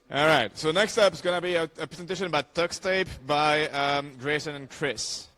All right, so next up is going to be a presentation about TuxTape by Grayson and Chris.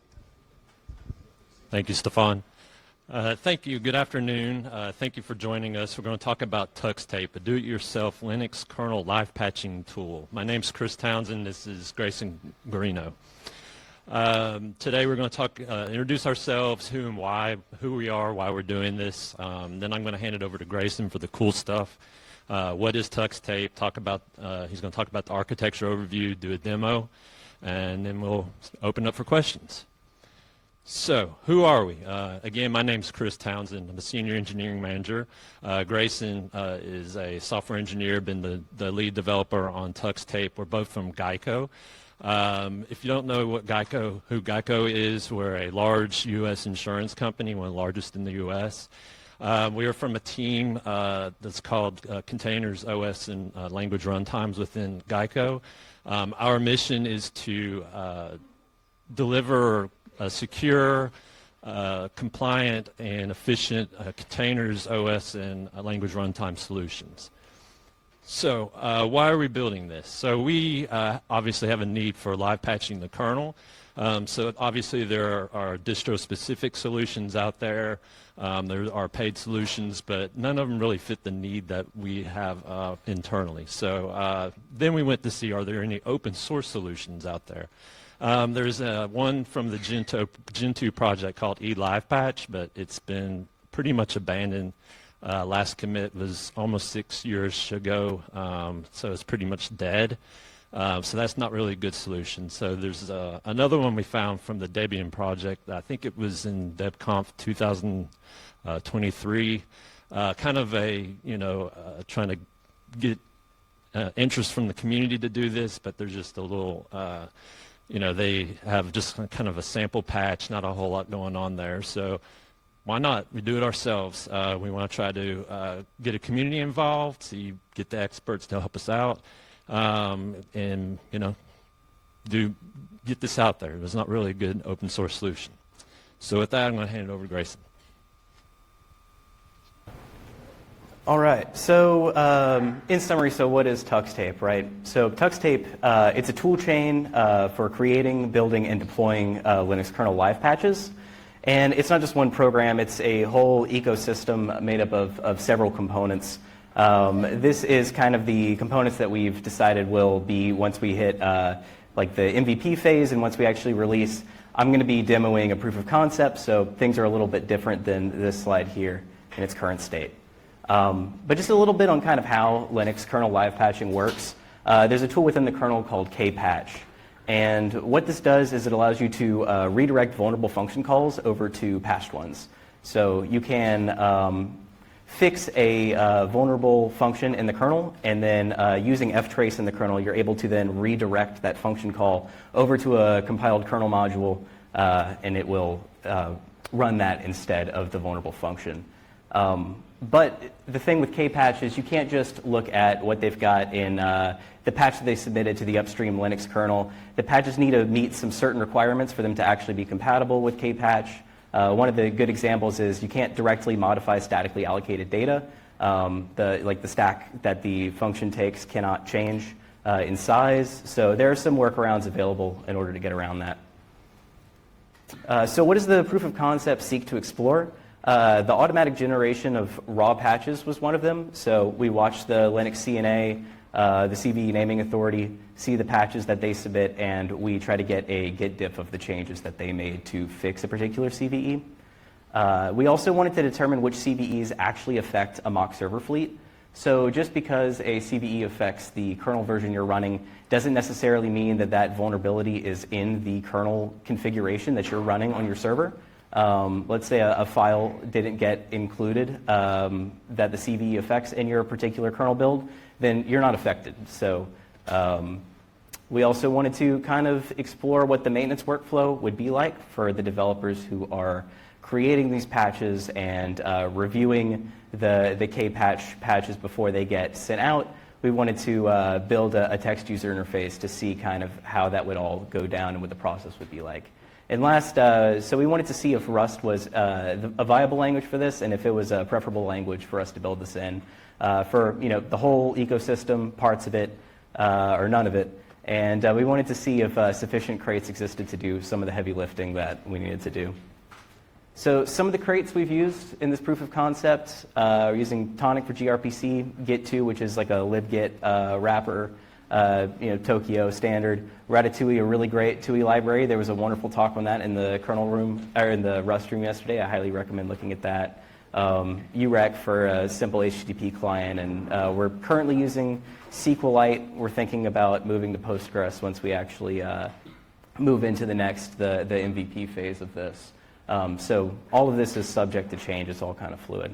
Thank you, Stefan. Thank you. Good afternoon. Thank you for joining us. We're going to talk about TuxTape, a do-it-yourself Linux kernel live patching tool. My name's Chris Townsend. This is Grayson Guarino. Today we're going to introduce ourselves, who and why, who we are, why we're doing this. Then I'm going to hand it over to Grayson for the cool stuff. What is TuxTape? He's going to talk about the architecture overview, do a demo, and then we'll open up for questions. So, who are we? Again, my name's Chris Townsend. I'm a senior engineering manager. Grayson is a software engineer, been the lead developer on TuxTape. We're both from Geico. If you don't know who Geico is, we're a large U.S. insurance company, one of the largest in the U.S. We are from a team that's called Containers OS and Language Runtimes within Geico. Our mission is to deliver secure, compliant, and efficient containers OS and language runtime solutions. So why are we building this? So we obviously have a need for live patching the kernel. So obviously there are distro-specific solutions out there. There are paid solutions, but none of them really fit the need that we have internally. So then we went to see, are there any open source solutions out there? There's one from the Gentoo project called eLivePatch, but it's been pretty much abandoned. Last commit was almost 6 years ago, so it's pretty much dead. So that's not really a good solution. So there's another one we found from the Debian project. I think it was in DebConf 2023. Kind of trying to get interest from the community to do this, but there's just a little, they have just kind of a sample patch, not a whole lot going on there. So why not? We do it ourselves. We want to try to get a community involved, get the experts to help us out. And get this out there. There's not really a good open source solution. So with that, I'm going to hand it over to Grayson. All right. So in summary, so what is TuxTape, right? So TuxTape, it's a tool chain for creating, building, and deploying Linux kernel live patches. And it's not just one program. It's a whole ecosystem made up of several components. This is kind of the components that we've decided will be once we hit like the MVP phase and once we actually release. I'm going to be demoing a proof of concept, so things are a little bit different than this slide here in its current state. But just a little bit on kind of how Linux kernel live patching works. There's a tool within the kernel called Kpatch. And what this does is it allows you to redirect vulnerable function calls over to patched ones. So you can fix a vulnerable function in the kernel, and then using ftrace in the kernel, you're able to then redirect that function call over to a compiled kernel module, and it will run that instead of the vulnerable function. But the thing with Kpatch is you can't just look at what they've got in the patch that they submitted to the upstream Linux kernel. The patches need to meet some certain requirements for them to actually be compatible with Kpatch. One of the good examples is you can't directly modify statically allocated data. The stack that the function takes cannot change in size. So there are some workarounds available in order to get around that. So what does the proof of concept seek to explore? The automatic generation of raw patches was one of them. So we watched the Linux CNA, the CVE naming authority, see the patches that they submit, and we try to get a git diff of the changes that they made to fix a particular CVE. We also wanted to determine which CVEs actually affect a mock server fleet. So just because a CVE affects the kernel version you're running doesn't necessarily mean that that vulnerability is in the kernel configuration that you're running on your server. Let's say a file didn't get included that the CVE affects in your particular kernel build, then you're not affected. So we also wanted to kind of explore what the maintenance workflow would be like for the developers who are creating these patches and reviewing the Kpatch patches before they get sent out. We wanted to build a text user interface to see kind of how that would all go down and what the process would be like. And last, so we wanted to see if Rust was a viable language for this, and if it was a preferable language for us to build this in for the whole ecosystem, parts of it, or none of it. And we wanted to see if sufficient crates existed to do some of the heavy lifting that we needed to do. So some of the crates we've used in this proof of concept, we're using Tonic for gRPC, Git2, which is like a libgit wrapper, Tokyo standard, Ratatouille, a really great TUI library. There was a wonderful talk on that in the kernel room, or in the Rust room yesterday. I highly recommend looking at that. UREC for a simple HTTP client, and we're currently using SQLite. We're thinking about moving to Postgres once we actually move into the MVP phase of this. So all of this is subject to change. It's all kind of fluid.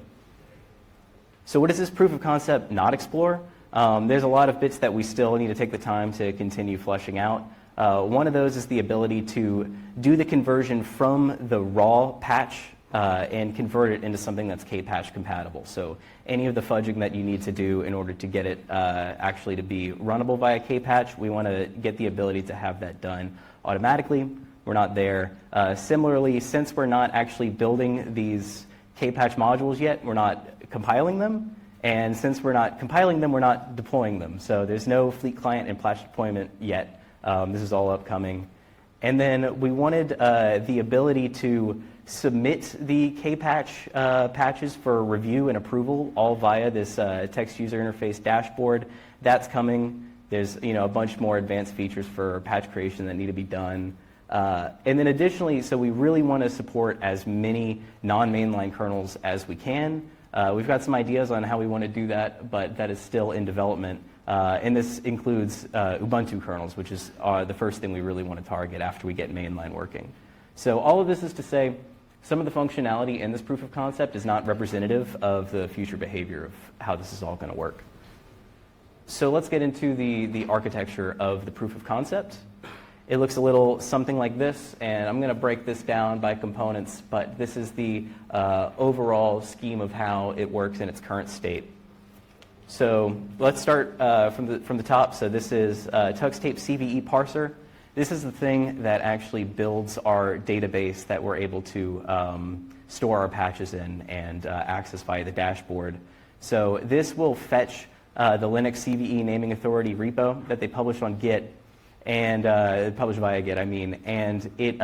So what does this proof of concept not explore? There's a lot of bits that we still need to take the time to continue fleshing out. One of those is the ability to do the conversion from the raw patch and convert it into something that's Kpatch compatible. So any of the fudging that you need to do in order to get it actually to be runnable via Kpatch, we want to get the ability to have that done automatically. We're not there. Similarly, since we're not actually building these Kpatch modules yet, we're not compiling them. And since we're not compiling them, we're not deploying them. So there's no Fleet client and Platch deployment yet. This is all upcoming. And then we wanted the ability to submit the Kpatch patches for review and approval all via this text user interface dashboard. That's coming. There's a bunch more advanced features for patch creation that need to be done. And then additionally, so we really want to support as many non-mainline kernels as we can. We've got some ideas on how we want to do that, but that is still in development. And this includes Ubuntu kernels, which is the first thing we really want to target after we get mainline working. So all of this is to say, some of the functionality in this proof of concept is not representative of the future behavior of how this is all going to work. So let's get into the architecture of the proof of concept. It looks a little something like this, and I'm going to break this down by components, but this is the overall scheme of how it works in its current state. So let's start from the top. So this is TuxTape CVE parser. This is the thing that actually builds our database that we're able to store our patches in and access via the dashboard. So this will fetch the Linux CVE naming authority repo that they publish on Git, and published via Git, and it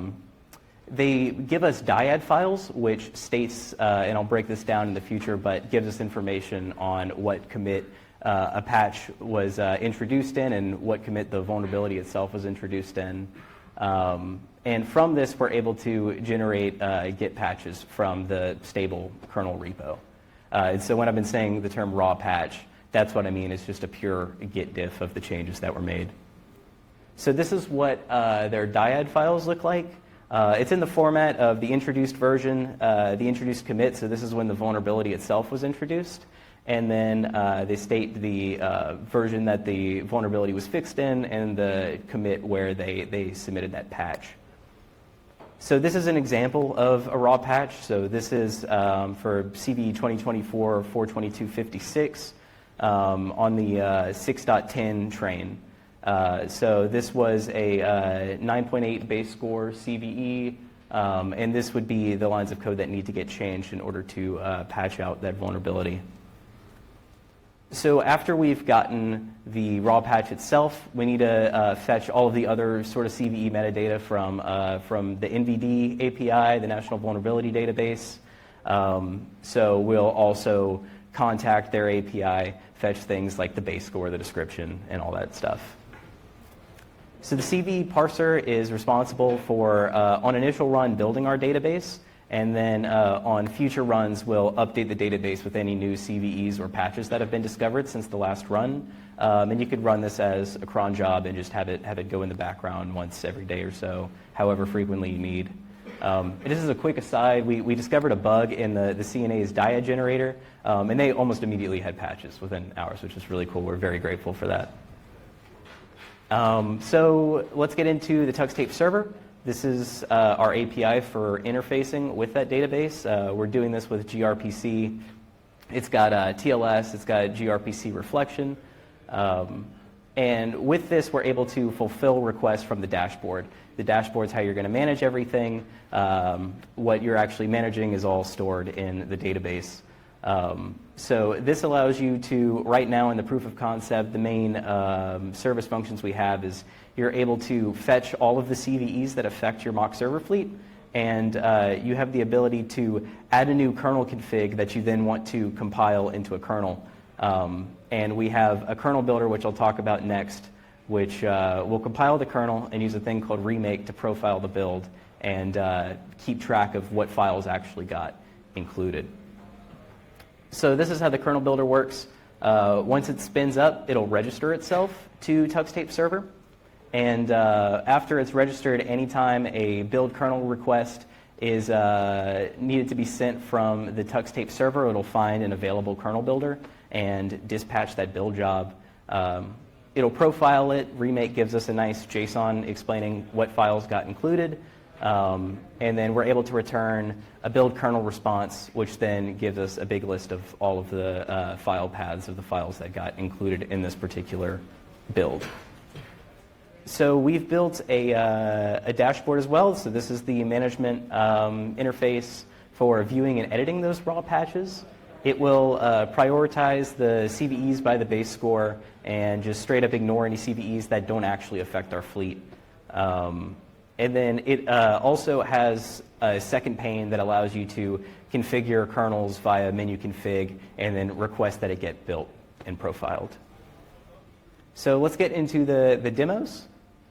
they give us dyad files, which states, and I'll break this down in the future, but gives us information on what commit a patch was introduced in and what commit the vulnerability itself was introduced in. And from this, we're able to generate Git patches from the stable kernel repo. And so when I've been saying the term raw patch, that's what I mean. It's just a pure Git diff of the changes that were made. So this is what their dyad files look like. It's in the format of the introduced version, the introduced commit, so this is when the vulnerability itself was introduced. And then they state the version that the vulnerability was fixed in and the commit where they submitted that patch. So this is an example of a raw patch. So this is for CVE 2024-42256 on the 6.10 train. So this was a 9.8 base score CVE, and this would be the lines of code that need to get changed in order to patch out that vulnerability. So after we've gotten the raw patch itself, we need to fetch all of the other sort of CVE metadata from the NVD API, the National Vulnerability Database. So we'll also contact their API, fetch things like the base score, the description, and all that stuff. So the CVE parser is responsible for, on initial run, building our database, and then on future runs, we'll update the database with any new CVEs or patches that have been discovered since the last run. And you could run this as a cron job and just have it go in the background once every day or so, however frequently you need. This is a quick aside. We discovered a bug in the CNA's dyad generator, and they almost immediately had patches within hours, which is really cool. We're very grateful for that. So let's get into the TuxTape server. This is our API for interfacing with that database. We're doing this with gRPC. It's got TLS. It's got gRPC reflection. And with this, we're able to fulfill requests from the dashboard. The dashboard is how you're going to manage everything. What you're actually managing is all stored in the database. So this allows you to, right now in the proof of concept, the main service functions we have is you're able to fetch all of the CVEs that affect your mock server fleet, and you have the ability to add a new kernel config that you then want to compile into a kernel. And we have a kernel builder, which I'll talk about next, which will compile the kernel and use a thing called remake to profile the build and keep track of what files actually got included. So this is how the kernel builder works. Once it spins up, it'll register itself to TuxTape server. And after it's registered, anytime a build kernel request is needed to be sent from the TuxTape server, it'll find an available kernel builder and dispatch that build job. It'll profile it. Remake gives us a nice JSON explaining what files got included. And then we're able to return a build kernel response, which then gives us a big list of all of the file paths of the files that got included in this particular build. So we've built a dashboard as well. So this is the management interface for viewing and editing those raw patches. It will prioritize the CVEs by the base score and just straight up ignore any CVEs that don't actually affect our fleet. And then it also has a second pane that allows you to configure kernels via menu config and then request that it get built and profiled. So let's get into the demos.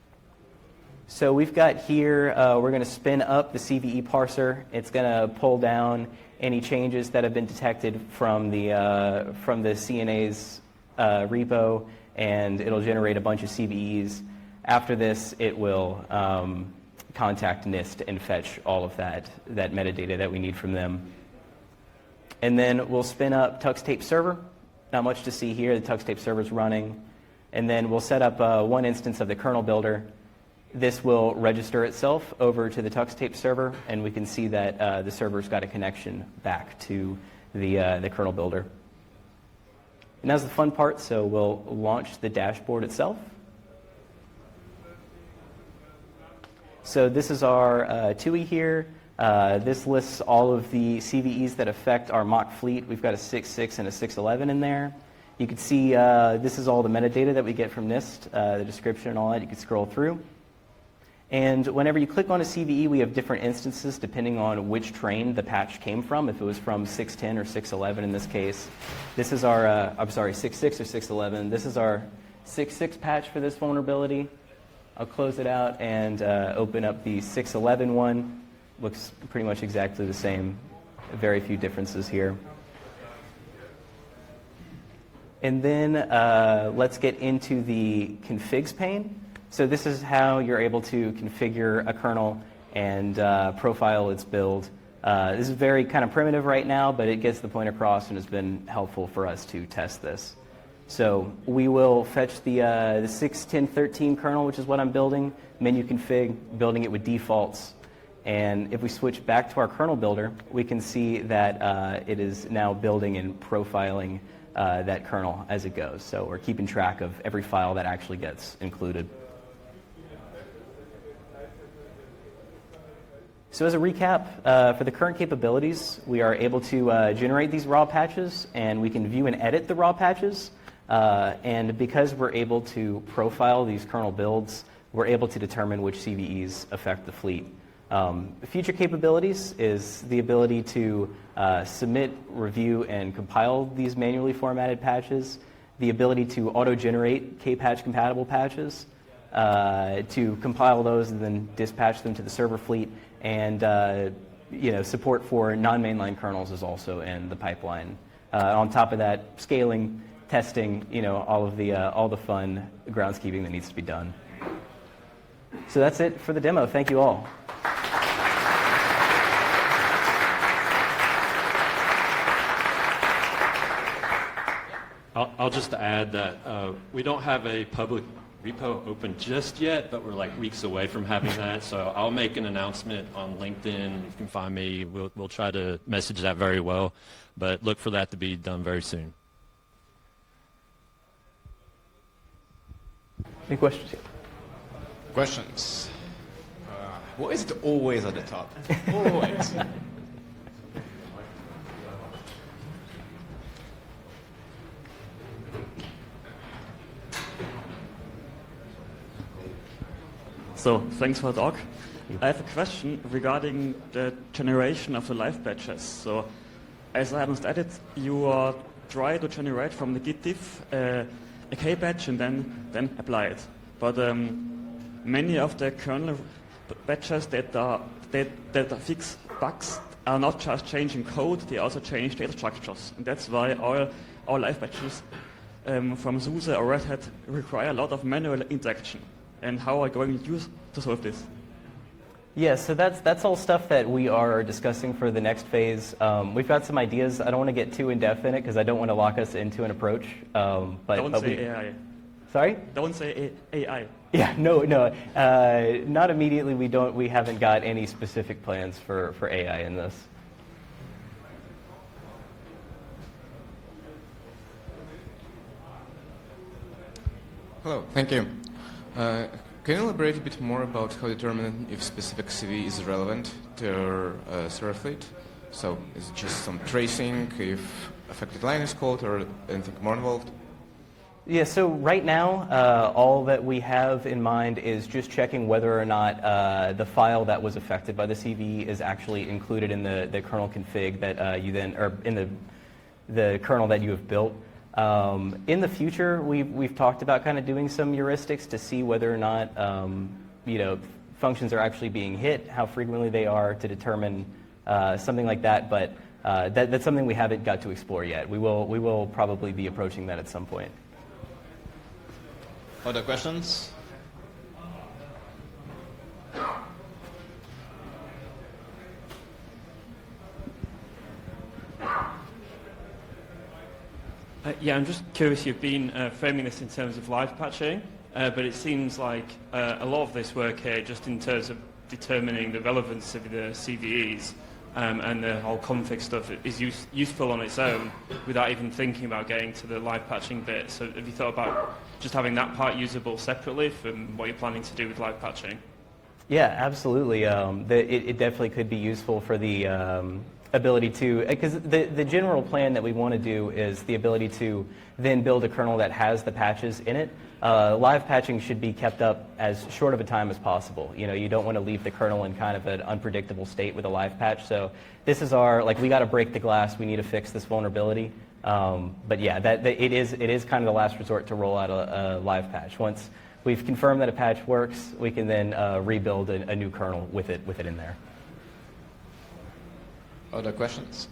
So we've got here, we're going to spin up the CVE parser. It's going to pull down any changes that have been detected from the CNA's repo, and it'll generate a bunch of CVEs. After this, it will contact NIST and fetch all of that metadata that we need from them. And then we'll spin up TuxTape server. Not much to see here. The TuxTape server is running. And then we'll set up one instance of the kernel builder. This will register itself over to the TuxTape server, and we can see that the server's got a connection back to the kernel builder. And now's the fun part, so we'll launch the dashboard itself. So this is our TUI here. This lists all of the CVEs that affect our mock fleet. We've got a 6.6 and a 6.11 in there. You can see this is all the metadata that we get from NIST, the description and all that. You can scroll through. And whenever you click on a CVE, we have different instances depending on which train the patch came from. If it was from 6.10 or 6.11 in this case. This is our, 6.6 or 6.11. This is our 6.6 patch for this vulnerability. I'll close it out and open up the 6.11 one. Looks pretty much exactly the same. Very few differences here. And then let's get into the configs pane. So this is how you're able to configure a kernel and profile its build. This is very kind of primitive right now, but it gets the point across and has been helpful for us to test this. So we will fetch the 6.10.13 kernel, which is what I'm building, menu config, building it with defaults. And if we switch back to our kernel builder, we can see that it is now building and profiling that kernel as it goes. So we're keeping track of every file that actually gets included. So as a recap, for the current capabilities, we are able to generate these raw patches, and we can view and edit the raw patches. And because we're able to profile these kernel builds, we're able to determine which CVEs affect the fleet. Future capabilities is the ability to submit, review, and compile these manually formatted patches, the ability to auto-generate K-patch compatible patches, to compile those and then dispatch them to the server fleet, and support for non-mainline kernels is also in the pipeline. On top of that, scaling, testing, all the fun groundskeeping that needs to be done. So that's it for the demo. Thank you all. I'll just add that we don't have a public repo open just yet, but we're like weeks away from having that. So I'll make an announcement on LinkedIn. You can find me. We'll try to message that very well, but look for that to be done very soon. Any questions? Questions? Why is it always at the top? Always. So, thanks for the talk. I have a question regarding the generation of the live batches. So, as I understand it, you try to generate from the Git diff a K batch and then apply it. But many of the kernel batches that fix bugs are not just changing code, they also change data structures. And that's why all live batches from SUSE or Red Hat require a lot of manual interaction. And how are you going to use to solve this? Yeah, so that's all stuff that we are discussing for the next phase. We've got some ideas. I don't want to get too in-depth in it because I don't want to lock us into an approach. Don't say AI. Sorry? Don't say AI. Yeah, no, not immediately. We haven't got any specific plans for AI in this. Hello, thank you. Can you elaborate a bit more about how to determine if specific CV is relevant to your server fleet? So is it just some tracing, if affected line is called, or anything more involved? Yeah, so right now, all that we have in mind is just checking whether or not the file that was affected by the CV is actually included in the kernel config that you then, or in the kernel that you have built. In the future, we've talked about kind of doing some heuristics to see whether or not functions are actually being hit, how frequently they are, to determine something like that. But that's something we haven't got to explore yet. We will probably be approaching that at some point. Other questions? Yeah, I'm just curious, you've been framing this in terms of live patching, but it seems like a lot of this work here, just in terms of determining the relevance of the CVEs and the whole config stuff, is useful on its own without even thinking about getting to the live patching bit. So have you thought about just having that part usable separately from what you're planning to do with live patching? Yeah, absolutely. It definitely could be useful for the ability to, because the general plan that we want to do is the ability to then build a kernel that has the patches in it. Live patching should be kept up as short of a time as possible. You don't want to leave the kernel in kind of an unpredictable state with a live patch. So this is we got to break the glass. We need to fix this vulnerability. But yeah, it is kind of the last resort to roll out a live patch. Once we've confirmed that a patch works, we can then rebuild a new kernel with it in there. Other questions?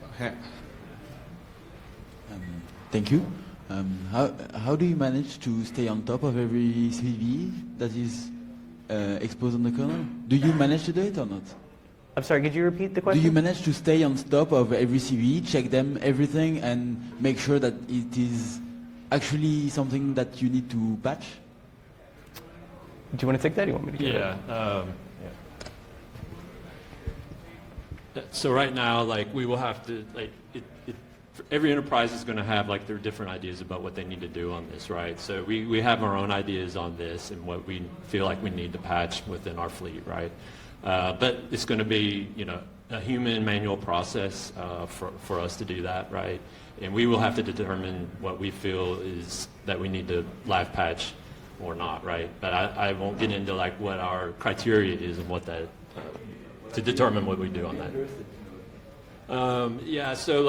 Thank you. How do you manage to stay on top of every CV that is exposed on the kernel? Do you manage to do it or not? I'm sorry, could you repeat the question? Do you manage to stay on top of every CV, check them, everything, and make sure that it is actually something that you need to patch? Do you want to take that? Or you want me to give it? Yeah. So right now, we will have to, every enterprise is going to have their different ideas about what they need to do on this, right? So we have our own ideas on this and what we feel like we need to patch within our fleet, right? But it's going to be, a human manual process for us to do that, right? And we will have to determine what we feel is that we need to live patch or not, right? But I won't get into what our criteria is and what that to determine what we do on that. Yeah, so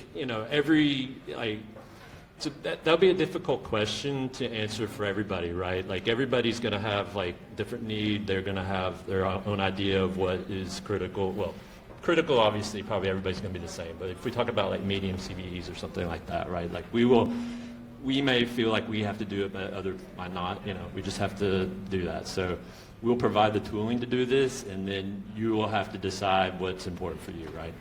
so that'll be a difficult question to answer for everybody, right? Everybody's going to have different need. They're going to have their own idea of what is critical. Well, critical, obviously, probably everybody's going to be the same. But if we talk about medium CVEs or something like that, right? We may feel like we have to do it, but others might not. We just have to do that. So we'll provide the tooling to do this, and then you will have to decide what's important for you, right?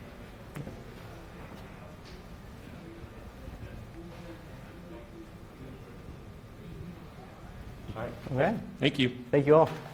Okay. Thank you. Thank you all.